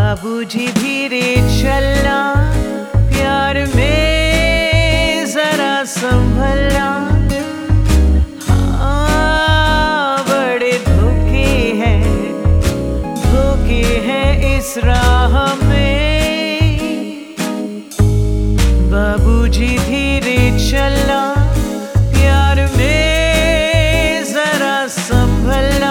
बाबूजी धीरे चलना, प्यार में जरा संभलना। हाँ, बड़े धोखे हैं इस राह में। बाबूजी धीरे चलना, प्यार में जरा संभलना।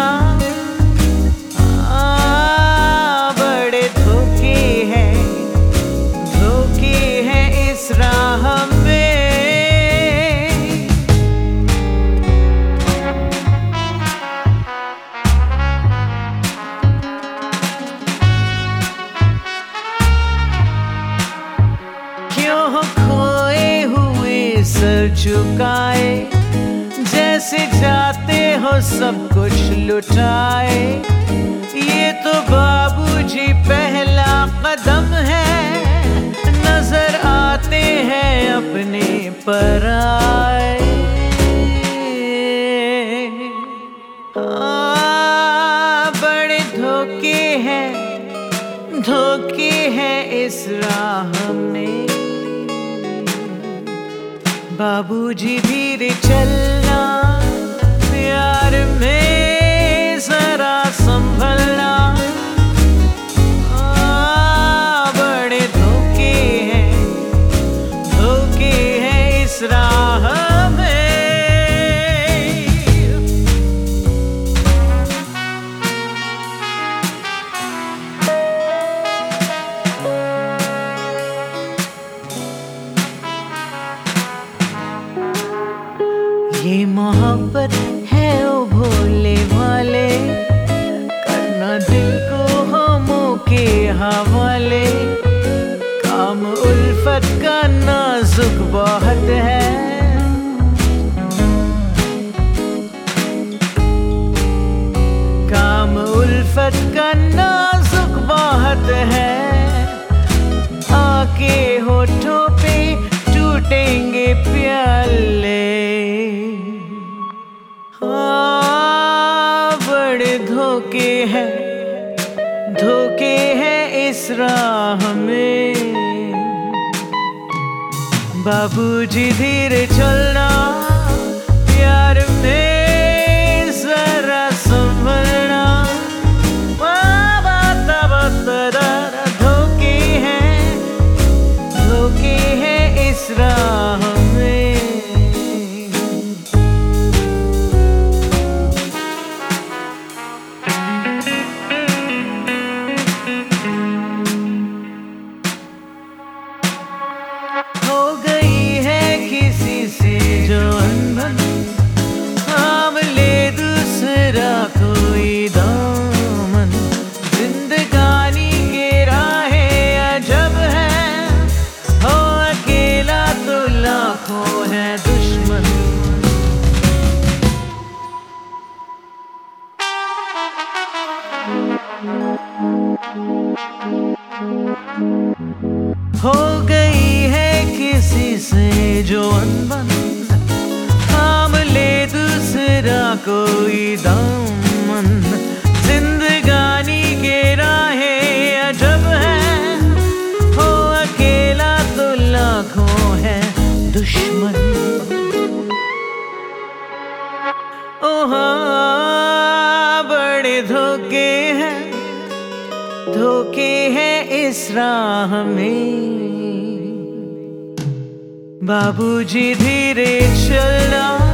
खोए हुए सर झुकाए, जैसे जाते हो सब कुछ लुटाए। ये तो बाबूजी पहला कदम है, नजर आते हैं अपने पराए। बड़े धोखे हैं इस राह में। बाबूजी धीरे चलना, प्यार में जरा संभलना। बड़े धोखे हैं इस राह में। ये मोहब्बत है ओ भोले भाले, करना दिल को हमों के हवाले। काम उल्फत का नाजुक बहुत है, काम उल्फत का नाजुक बहुत है। आके होठों पे टूटेंगे प्याले। बड़े धोखे हैं इस राह में। बाबूजी धीरे चलना, प्यार में जरा संभलना। धोखे हैं इस राह में। हो गई है किसी से जो अनबन, थाम ले दूसरा कोई दामन। जिंदगानी के राहें अजब है, हो अकेला तो लाखों है दुश्मन। हो गई है किसी से जो अनबन, थाम ले दूसरा कोई दामन। जिंदगानी के राहें अजब है, हो अकेला तो लाखों है दुश्मन। ओ हाँ, बड़े धोखे हैं इस राह में। बाबूजी धीरे चलना,